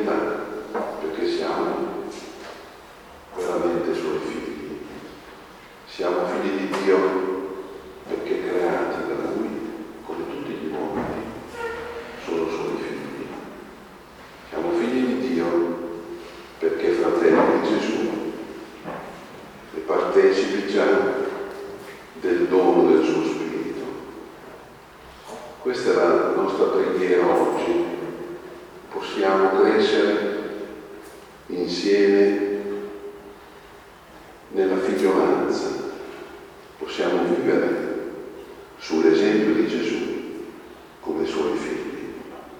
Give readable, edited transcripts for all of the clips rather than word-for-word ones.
verità, perché siamo veramente suoi figli. Siamo figli di Dio perché creati da Lui, come tutti gli uomini, sono suoi figli. Siamo figli di Dio perché fratelli di Gesù e partecipi già del dono del suo Spirito. Questa è la nostra preghiera oggi. Possiamo crescere insieme nella figliolanza, possiamo vivere sull'esempio di Gesù come suoi figli.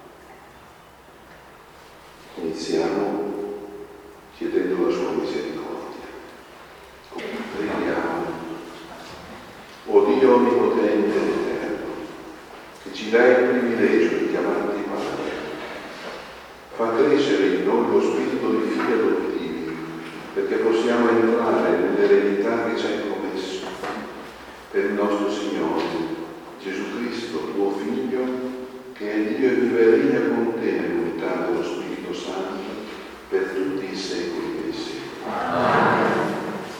Iniziamo chiedendo la sua misericordia. Preghiamo. O Dio onnipotente ed eterno, che ci dai il privilegio di chiamarti Padre, fa crescere in noi lo spirito di figli adottivi, perché possiamo entrare nell'eredità che ci hai promesso per il nostro Signore Gesù Cristo, tuo Figlio, che è Dio e vive e regna con te nell'unità dello Spirito Santo per tutti i secoli dei secoli. Amen.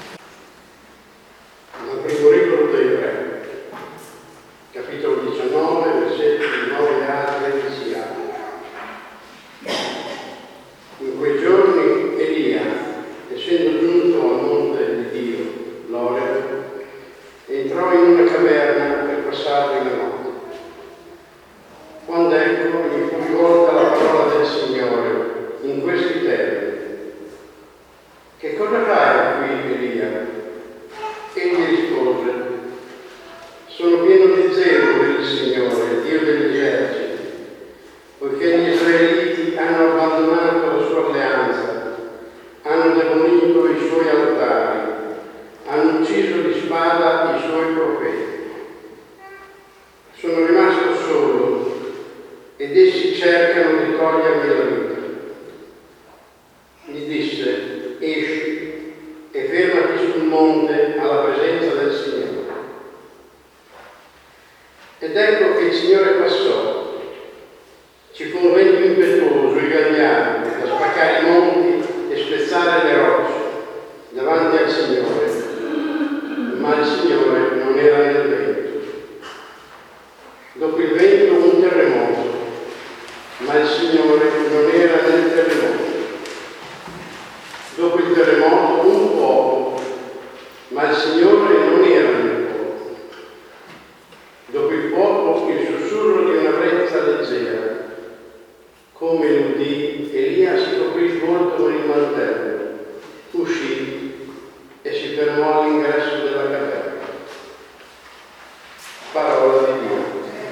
Dal primo libro dei Re, capitolo 19, versetti 9 a 13. In quei giorni Elia, essendo giunto al monte di Dio, l'Oreb, entrò in una caverna per passarvi la notte. Quando ecco gli fu rivolta la parola del Signore in questi termini: che cosa fai qui, Elia? Egli rispose: sono pieno di zelo per il Signore, Dio degli eserciti, poiché gli israeliti hanno abbandonato la sua alleanza, hanno demolito i suoi altari, hanno ucciso di spada i suoi profeti. Sono rimasto solo ed essi cercano di togliermi la vita. Gli disse: esci e fermati sul monte alla presenza del Signore. Ed ecco che il Signore passò. Ci fu un vento impetuoso e gagliardo da spaccare i monti e spezzare le rocce davanti al Signore, ma il Signore non era nel vento. Dopo il vento un terremoto, ma il Signore non era nel terremoto. Dopo il terremoto un fuoco, ma il Signore non era nel fuoco. Dopo il fuoco il sussurro di una brezza leggera. Come l'udì, Elia si coprì il volto con il mantello, uscì e si fermò all'ingresso della caverna. Parola di Dio.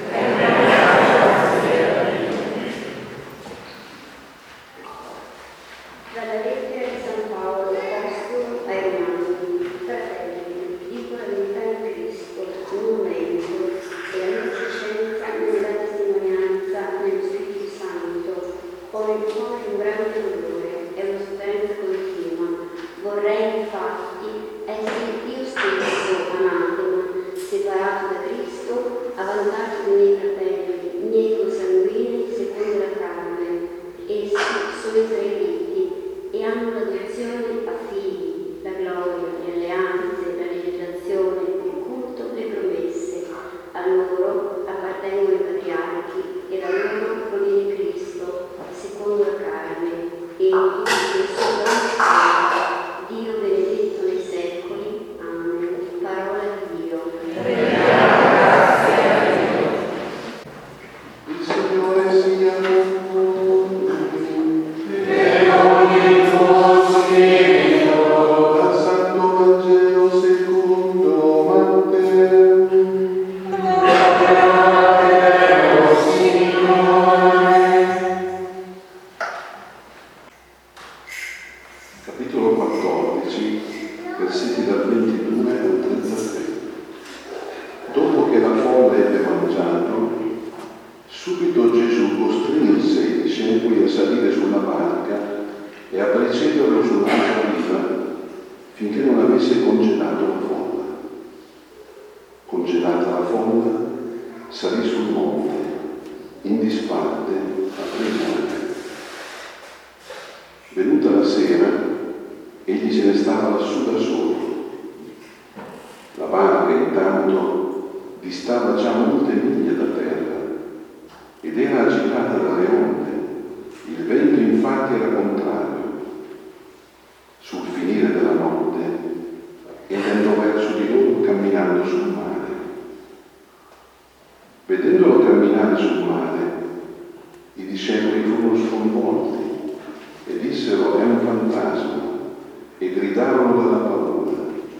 Dalla lettera di San Paolo, apostolo ai Romani: fratelli, dico la verità in Cristo, non mento, e la mia coscienza nella testimonianza nello Spirito Santo, ho nel cuore un grande dolore e una sofferenza continua. Vorrei infatti essere io stesso anatema, separato da Cristo, a vantaggio dei miei fratelli, miei consanguinei secondo la carne. Essi sono israeliti e hanno l'adozione a figli, la gloria, le alleanze, la legislazione, il culto, le promesse. A loro appartengono i patriarchi e da loro proviene Cristo, secondo la carne. Egli è il suo Dio benedetto nei secoli. Amen. Parola di Dio. Il Signore sia con voi. Dal Santo Vangelo secondo Matteo. Capitolo 14, versetti dal 22 al 33. Dopo che la folla ebbe mangiato, subito Gesù costrinse i discepoli a salire sulla barca e a precederlo sull'altra riva finché non avesse congelato la folla. Congelata la folla, salì sul monte, in disparte a pregare. Venuta la sera, egli se ne stava lassù da solo. La barca intanto distava già molte miglia da terra ed era agitata dalle onde. Il vento infatti era contrario. Sul finire della notte egli andò verso di loro camminando sul mare. Vedendolo camminare sul mare, i discepoli furono sconvolti e dissero: è un fantasma, e gridarono dalla paura.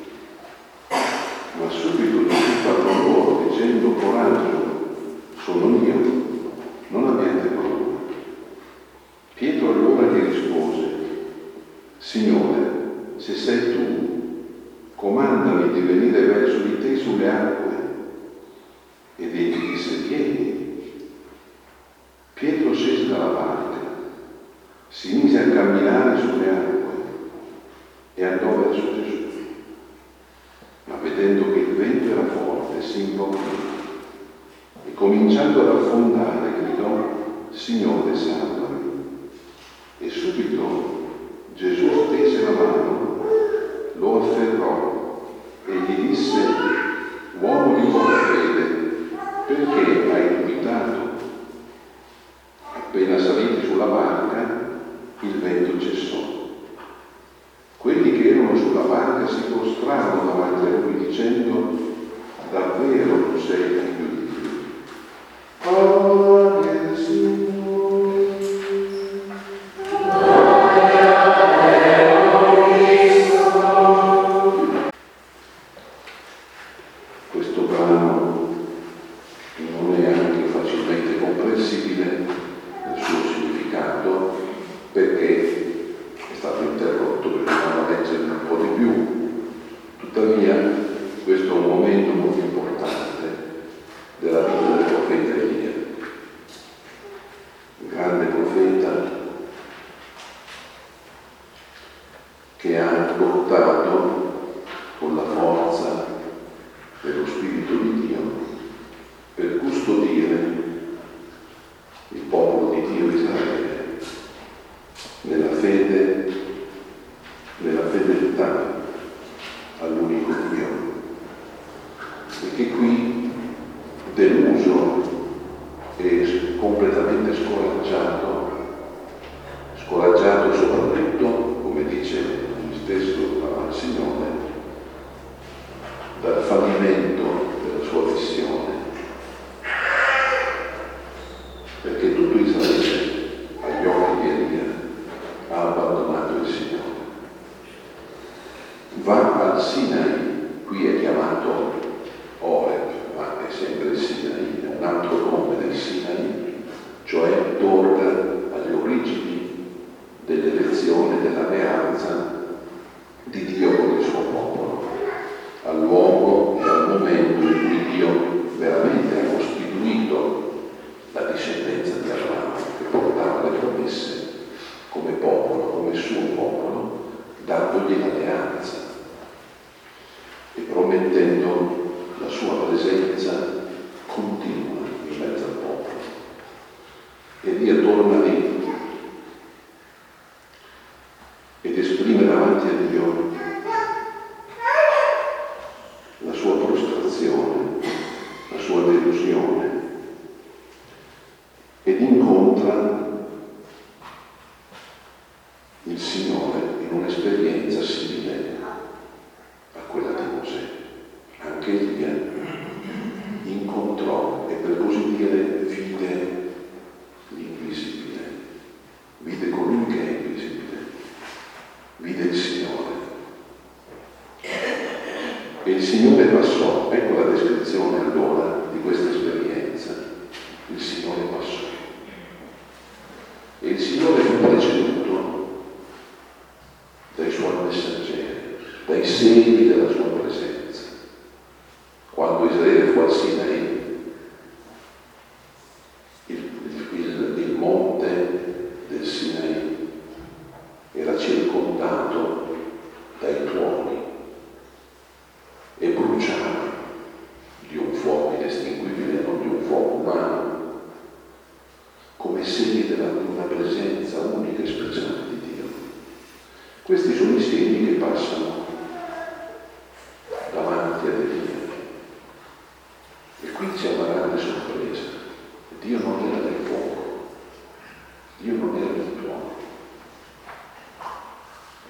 Ma subito Gesù parlò loro dicendo: coraggio, sono io, non abbiate paura. Pietro allora gli rispose: Signore, se sei tu, comandami di venire verso di te sulle acque. Ed egli disse: vieni. Pietro scese dalla barca, si mise a camminare sulle acque e andò verso Gesù. Ma vedendo che il vento era forte, si impaurì e cominciando ad affondare gridò: Signore, salvami. E subito Gesù stese la mano, lo afferrò e gli disse: uomo di buona fede, perché hai dubitato? Appena saliti sulla barca, il vento cessò. Quelli che erano sulla barca si prostrarono davanti a lui dicendo: davvero tu sei il figlio di Dio. Gloria al Signore. Questo brano non è anche facilmente comprensibile nel suo significato, perché è stato interrotto, bisogna leggere un po' di più. Tuttavia, questo è un momento molto importante della vita del profeta Elia, un grande profeta che ha portato con la forza dello Spirito di Dio per custodire il popolo di Dio Israele nella fedeltà all'unico Dio. Perché qui, deluso e completamente scoraggiato soprattutto, come dice lui stesso al Signore, dal fallimento della sua missione, perché tutto Israele agli occhi di Elia ha abbandonato il Signore. Va al Sinai, qui è chiamato Oreb, ma è sempre il Sinai, è un altro nome del Sinai, cioè torna alle origini dell'elezione, dell'alleanza di Dio con il suo popolo, al luogo e al momento in cui Dio veramente ha costituito la discendenza di Abramo, che portava le promesse come popolo, come suo popolo, dandogli l'alleanza e promettendo la sua presenza continua in mezzo al popolo. Elia torna lì ed esprime davanti a Dio la sua prostrazione, la sua delusione, ed incontra il Signore in un'esperienza simile a quella di Mosè. Anche Elia incontrò e, per così dire, vide l'invisibile, vide colui che è invisibile, vide il Signore. E il Signore passò, ecco la descrizione allora di questa esperienza: il Signore passò. E il Signore fu preceduto dai suoi messaggeri, dai segni della sua presenza. Quando Israele fu al Sinai, il monte del Sinai era circondato dai tuoni e bruciava di un fuoco inestinguibile, non di un fuoco umano, come segni di una presenza unica e speciale di Dio.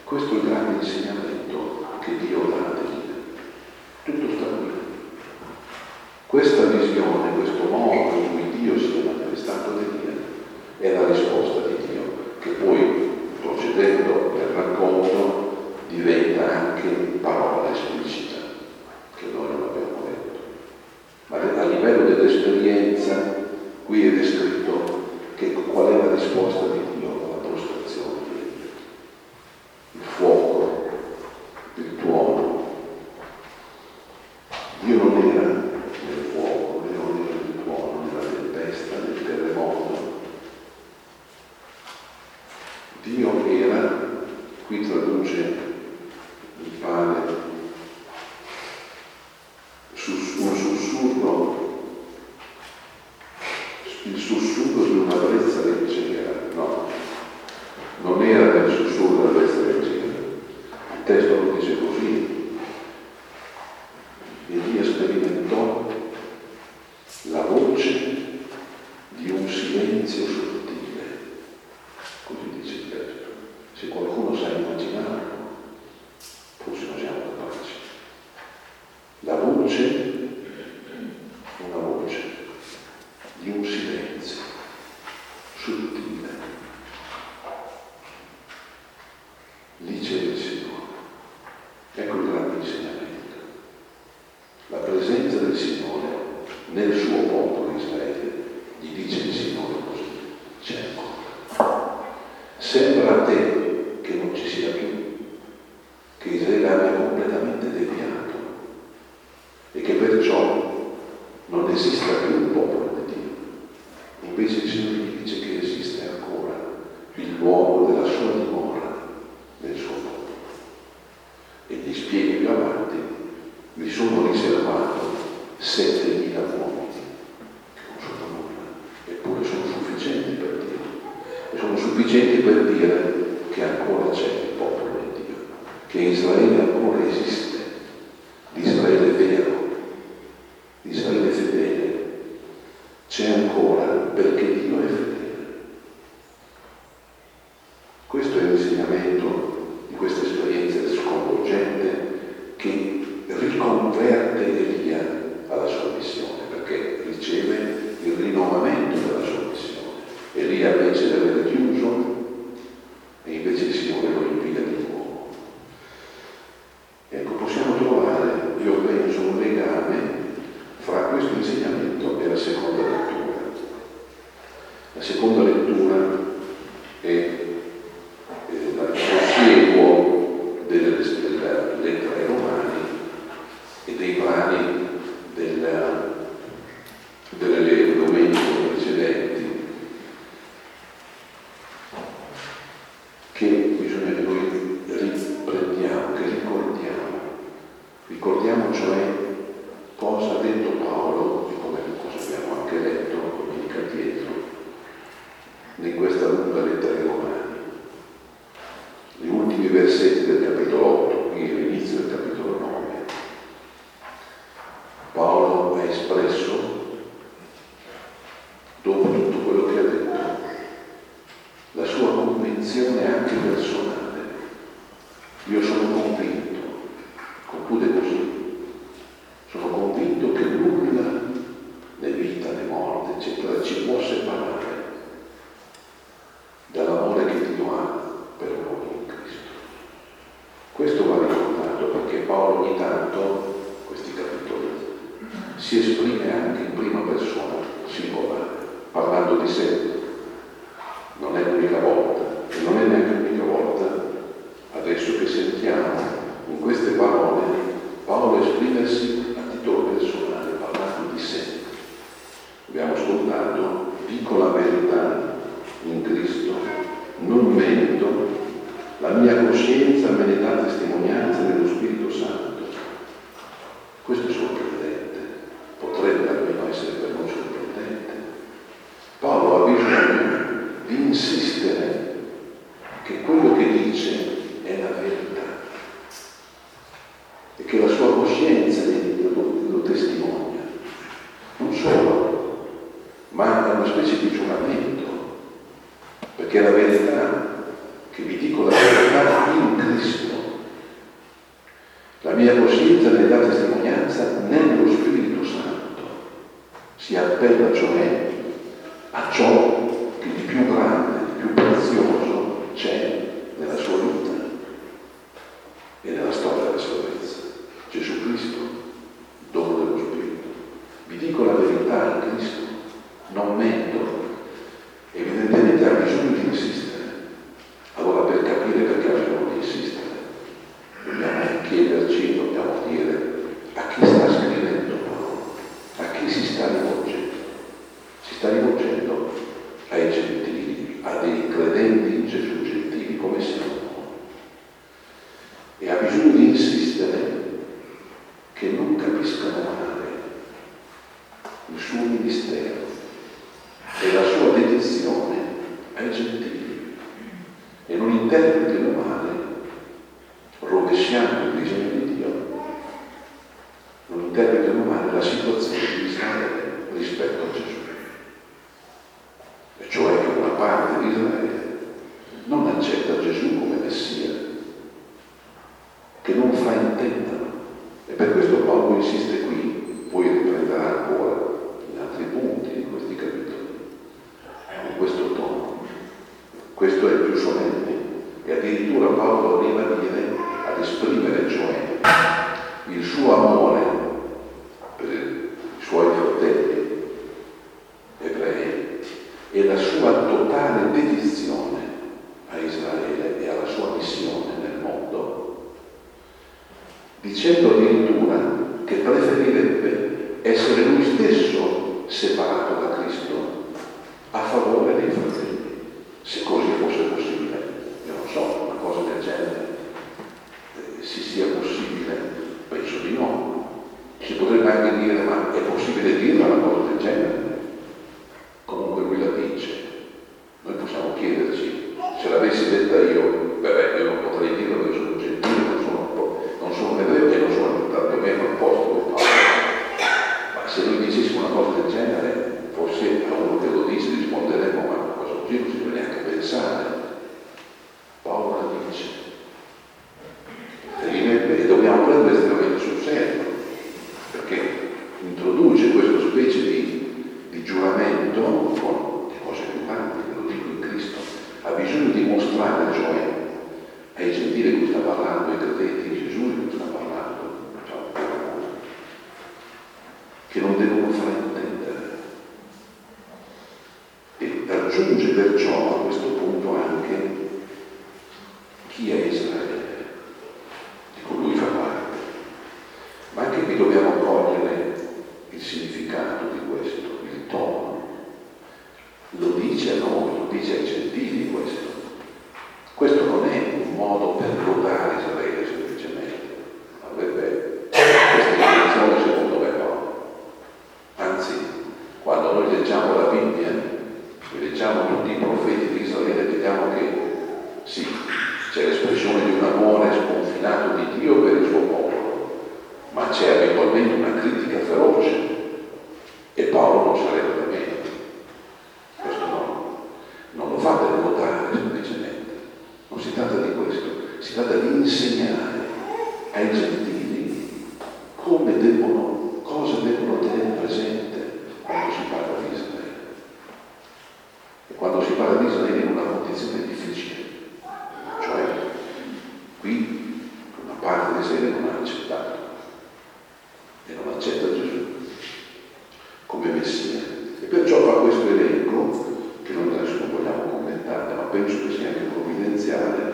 Questo è il grande insegnamento che Dio dà a Elia. Tutto sta qui. Questa visione, questo modo in cui Dio si è manifestato ad Elia è la risposta di Dio, che poi, procedendo nel racconto, diventa anche parola esplicita, che noi non abbiamo letto. Ma a livello dell'esperienza, qui è descritto che qual è la risposta di Dio alla prostrazione di Elia. Il fuoco, il tuono. Dio non era nel fuoco, non era nel tuono, nella tempesta, nel terremoto. Dio era, qui traduce il padre, un sussurro, il sussurro di una brezza leggera. No, non era nel sussurro della brezza leggera. Il testo lo dice così. Elia sperimentò la voce di un silenzio sottile, così dice il testo. Se qualcuno sa immaginarlo, forse non siamo capaci. La voce, una voce di un silenzio sottile. Lì c'è il Signore. Ecco il grande insegnamento. La presenza del Signore nel suo popolo Israele, gli dice il Signore così: c'è ancora. Sembra a te che non ci sia più, che Israele abbia completamente deviato e che perciò non esista più un popolo di Dio. Invece il Signore gli dice che esiste ancora il luogo della sua dimora nel suo popolo. E gli spiega più avanti: vi sono riservato 7.000 uomini che non sono nulla, eppure sono sufficienti per dire. E sono sufficienti per dire che ancora c'è il popolo di Dio, che Israele ancora esiste, l'Israele vero, l'Israele fedele, c'è ancora perché Dio è fedele. Questo è l'insegnamento di questa esperienza sconvolgente che riconverte Elia alla sua missione, perché riceve il rinnovamento della sua missione. Elia invece di aver chiuso, e invece il Signore lo invia di nuovo. Ecco, possiamo trovare, io penso, un legame fra questo insegnamento e la seconda lettura. La seconda lettura è il prosieguo della lettera ai Romani e dei brani delle domeniche precedenti, che bisogna che noi riprendiamo, che ricordiamo cioè cosa ha detto Paolo, e cosa abbiamo anche letto domenica dietro, in questa lunga lettera ai Romani. Gli ultimi versetti del capitolo 8, qui all'inizio del capitolo 9, Paolo ha espresso, dopo tutto quello che ha detto, la sua convinzione anche personale. Io sono convinto, conclude così, sono convinto che nulla, né vita né morte, eccetera, ci può separare dall'amore che Dio ha per noi in Cristo. Questo va ricordato perché Paolo ogni tanto, questi capitoli, si esprime anche in prima persona singolare, parlando di sé. Non è l'unica volta, e non è neanche l'unica volta, adesso che sentiamo in queste parole Paolo esprimersi a titolo personale, parlando di sé. Abbiamo ascoltato: dico la verità in Cristo, non mento, la mia coscienza me ne dà testimonianza dello Spirito Santo. Questo è sorprendente, potrebbe almeno essere per noi sorprendente. Paolo ha bisogno di insistere che quello che dice è la verità e che la sua coscienza lo testimonia. Non solo, ma è una specie di giuramento, perché la verità, che vi dico la verità in Cristo interpretino male, rovesciando il disegno di Dio, non interpretino male la situazione di Israele rispetto a Gesù. E cioè che una parte di Israele non accetta Gesù come Messia, che non fraintendano. E per questo Paolo insiste qui, poi riprenderà ancora in altri punti di questi capitoli, in questo tono. Questo è il più solenne. E addirittura Paolo arriva a dire, ad esprimere cioè il suo amore per i suoi fratelli ebrei e la sua totale dedizione a Israele e alla sua missione nel mondo, dicendo addirittura che preferirebbe essere lui stesso separato da Cristo a favore dei fratelli, se così fosse possibile. Io non so, una cosa del genere si sia possibile, penso di no. Si potrebbe anche dire, ma è possibile dirla una cosa del genere? Comunque lui la dice. Noi possiamo chiederci, se l'avessi detta io, io non potrei dirlo perché sono gentile, non sono ebreo e non sono tantomeno al posto con Paolo. Ma se lui dicesse una cosa del genere, forse a uno che lo dice risponderemo, ma una cosa così non si deve neanche pensare. Paolo la dice. E dobbiamo prendere estremamente sul serio, perché introduce questa specie di giuramento con le cose più grandi, ve lo dico in Cristo. Ha bisogno di mostrare, cioè, ai gentili cui sta parlando, ai credenti in Gesù cui sta parlando, che non devono fraintendere. E aggiunge perciò a questo punto anche chi è Israele, di cui lui fa parte. Ma anche qui dobbiamo cogliere il significato di questo, il tono. Lo dice a noi, lo dice ai gentili questo. Questo non è un modo per lodare Israele semplicemente, avrebbe questa intenzione secondo me no. Anzi, quando noi leggiamo la Bibbia e leggiamo tutti i profeti di Israele, vediamo che sì, c'è l'espressione di un amore sconfinato di Dio per il suo popolo, ma c'è abitualmente una critica feroce e Paolo non sarebbe da meno. Questo no, non lo fa per lodare semplicemente. Non si tratta di questo, si tratta di insegnare ai gentili cosa devono tenere presente quando si parla di Israele. E quando si parla di Israele in una condizione difficile, cioè qui una parte di Israele non ha accettato e non accetta Gesù come Messia. E perciò fa questo elenco, che noi adesso non vogliamo commentare, ma penso che sia anche provvidenziale,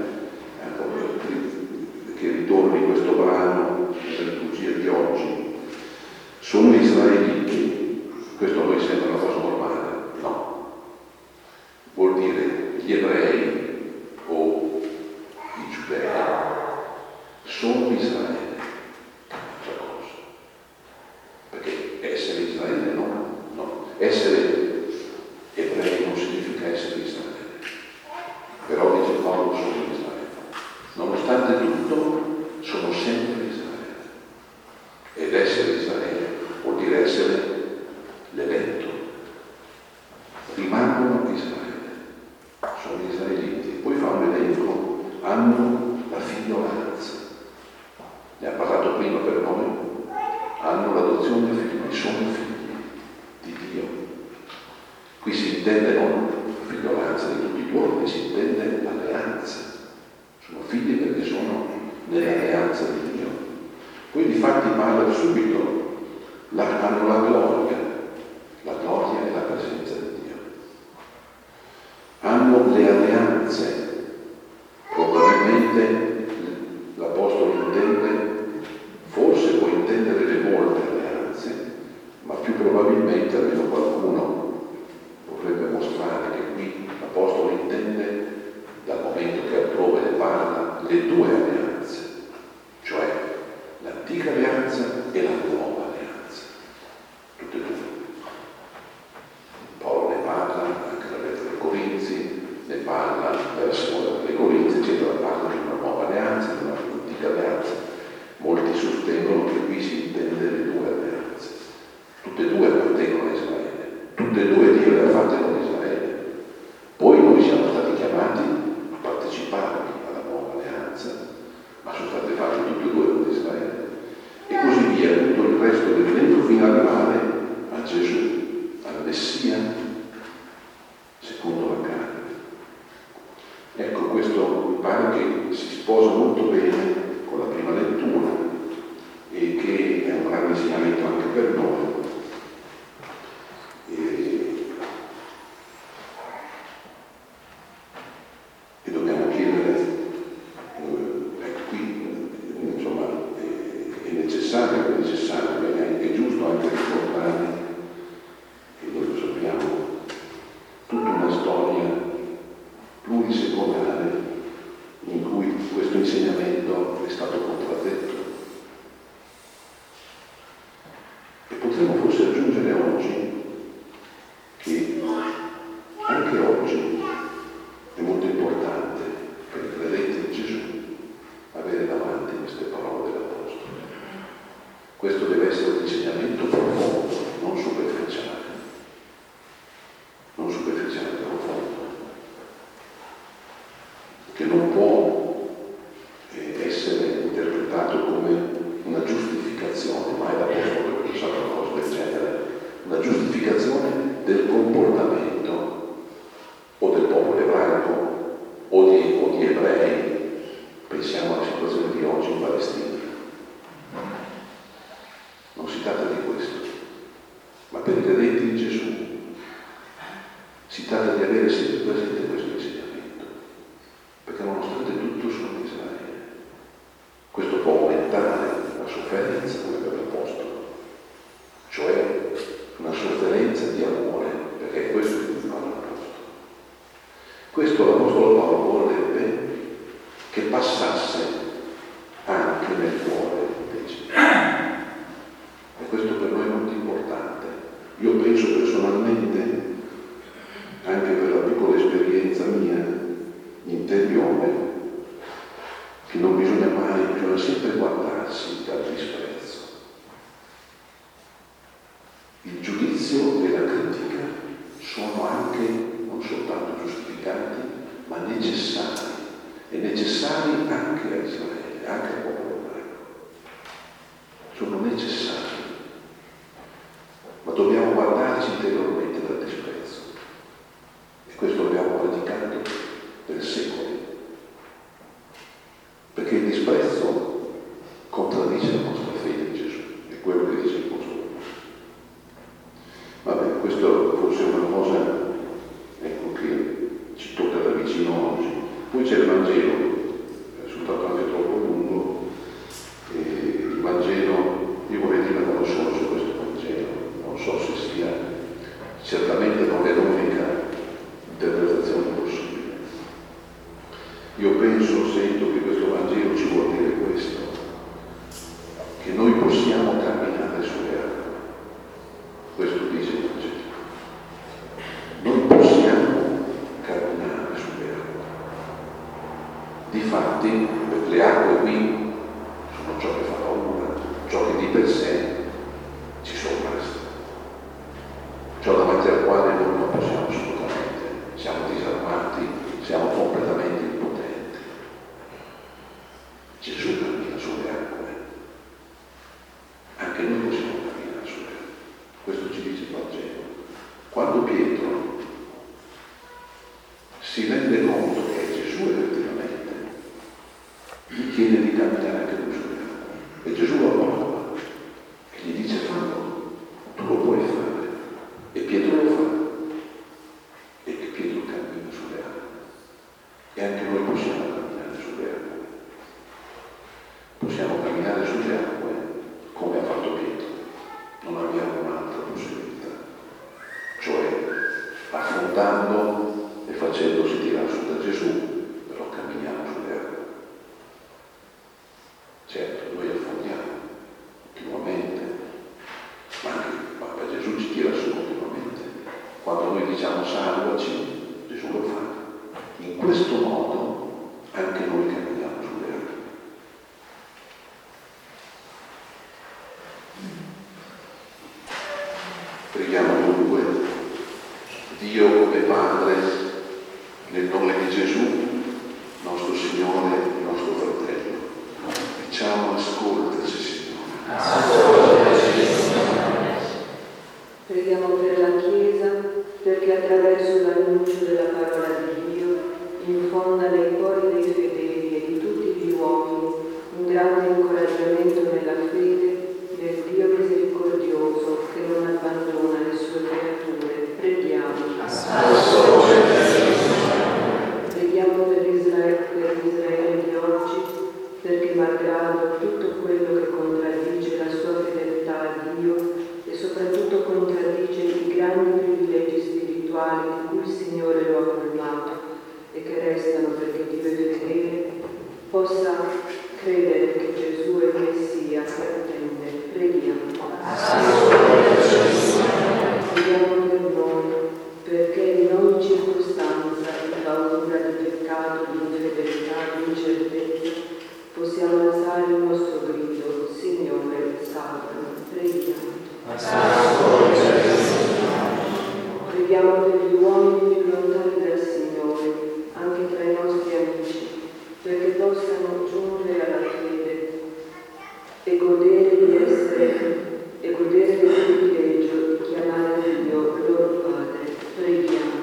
che ritorni questo brano nella liturgia di oggi. Sono gli israeliti, questo a noi sembra una cosa normale, no. Vuol dire gli ebrei o i giudei sono Israele, un'altra cosa. Perché essere Israele no. Essere ebrei non significa essere Israele. Però dice Paolo sono Israele. Nonostante tutto sono sempre Israele. Ed essere Israele vuol dire essere l'eletto. Rimangono Israele. Sono israeliti. E poi fa un elenco, hanno la figliolanza. Ne ha parlato prima per noi. Hanno l'adozione dei figli, sono figli di Dio. Qui si intende non figliolanza di tutti gli uomini, si intende l'alleanza. Sono figli perché sono nell'alleanza di Dio. Poi difatti parla subito, hanno la gloria è la presenza di Dio. Hanno le alleanze, probabilmente l'Apostolo intende, forse può intendere le molte alleanze, ma più probabilmente, almeno qualcuno vorrebbe mostrare che qui l'Apostolo intende, dal momento che altrove ne parla, le due alleanze, cioè l'antica alleanza e la nuova alleanza, tutte e due. Paolo ne parla anche nella lettera ai Corinzi, ne parla nella seconda dei Corinzi, eccetera, parla di una nuova alleanza, di una antica alleanza. Molti sostengono che qui si intende le due alleanze. Tutte e due appartengono a Israele, tutte e due Dio le ha fatte con Israele. Poi noi siamo stati chiamati a partecipare alla nuova alleanza, ma sono state fatte tutte e due con Israele. E così via, tutto il resto dell'evento fino ad arrivare a Gesù, al Messia, secondo la carne. Ecco, questo mi pare che si sposa molto bene con la prima lettura e che è un grande insegnamento anche per noi. E dobbiamo chiedere, ecco qui, insomma, è necessario, è giusto anche ricordare che noi lo sappiamo, tutta una storia plurisecolare in cui questo insegnamento è stato contraddetto. E potremmo forse aggiungere oggi che anche oggi è molto importante per i credenti di Gesù avere davanti queste parole dell'Apostolo. Questo deve essere un insegnamento profondo, non superficiale, profondo, che non può essere interpretato come una giustificazione, mai l'Apostolo che usato una cosa del genere, una giustificazione del comportamento o del popolo ebraico o di ebrei. Pensiamo alla situazione di oggi in Palestina. Non si tratta di questo, ma per i credenti di Gesù si tratta di avere sempre presente questo insegnamento, perché nonostante tutto sono Israele. Questo può aumentare la sofferenza, come per l'Apostolo, cioè una sofferenza di amore, perché è questo che fa l'Apostolo. Questo l'Apostolo Paolo vorrebbe che passasse anche nel cuore dei Gentili. E questo per noi è molto importante. Io penso personalmente, anche per la piccola esperienza mia interiore, che non bisogna mai, bisogna sempre guardarsi dal disprezzo. Il giudizio e la critica sono anche non soltanto giustificati, ma necessari, e necessari anche a Israele, anche al popolo ebraico. Sono necessari, ma dobbiamo guardarci interiormente dal disprezzo. E questo l'abbiamo praticato per secoli, perché il disprezzo contraddice la nostra fede in Gesù, è quello che dice il Apostolo. Vabbè, questo forse è una cosa, ecco, che ci tocca da vicino oggi. Poi c'è il Vangelo, è risultato anche troppo lungo, il Vangelo, io vorrei dire una cosa solo su questo Vangelo, non so se sia, certamente non è l'unica interpretazione possibile. Io penso, sento che questo Vangelo ci vuol dire questo, che noi possiamo camminare sulle acque. Questo dice il Vangelo. Noi possiamo camminare sulle acque. Difatti, le acque qui sono ciò che fa paura, ciò che di per sé ci sovrasta, ciò davanti al quale noi non possiamo assolutamente, siamo disarmati, siamo completamente impotenti. Gesù cammina sulle acque, anche noi possiamo camminare sulle acque. Questo ci dice il Vangelo. Quando Pietro si rende conto che è Gesù effettivamente, gli chiede di camminare anche lui sulle acque. E Gesù lo approva e gli dice: fallo, tu lo puoi fare. E Pietro lo fa. E Pietro cammina sulle acque. E anche noi possiamo camminare sulle acque. Possiamo camminare sulle acque come ha fatto Pietro. Non abbiamo un'altra possibilità. Cioè, affrontando e facendosi tirare su da Gesù, però camminiamo sulle acque. Certo, noi affondiamo continuamente, ma anche Gesù ci tira su continuamente. Quando noi diciamo salvaci, Gesù lo fa. In questo modo anche Preghiamo dunque Dio come Padre, nel nome di Gesù, nostro Signore, nostro Fratello. Diciamo ascoltaci, Signore. Preghiamo per la Chiesa, perché attraverso l'annuncio della parola di Dio infonda nei cuori dei fedeli e di tutti gli uomini un grande incoraggiamento nella fede del Dio misericordioso che non abbandona le sue creature. Preghiamo. Preghiamo per Israele di oggi, perché malgrado tutto quello che contraddice la sua fedeltà a Dio e soprattutto contraddice i grandi privilegi spirituali di cui il Signore lo ha colmato e che restano perché Dio è fedele, possa credere che Gesù è il Messia che attende. Preghiamo. Preghiamo per noi, perché in ogni circostanza, di paura, di peccato, di infedeltà, di incertezza, possiamo alzare il nostro grido: Signore, salvami. Preghiamo. Preghiamo per gli uomini più lontani dal Signore, anche tra i nostri amici, perché possano giungere alla fede e godere del privilegio di chiamare Dio loro Padre. Preghiamo.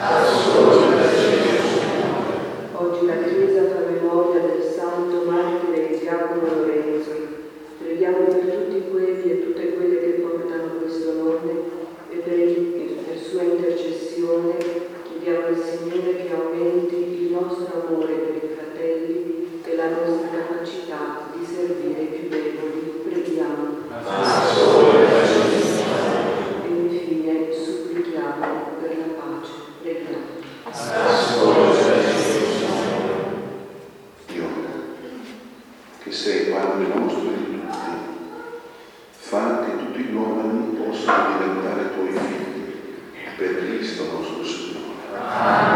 Oggi la Chiesa fa memoria del santo martire Giacomo Lorenzo. Preghiamo per tutti quelli e tutte quelle che portano questo nome e per sua intercessione chiediamo al Signore che aumenti il nostro amore per i fratelli e la nostra capacità di servire i più deboli. Preghiamo. E infine supplichiamo per la pace. Preghiamo. Dio, che sei Padre nostro di tutti, fa che tutti gli uomini possano diventare tuoi figli, per Cristo nostro Signore.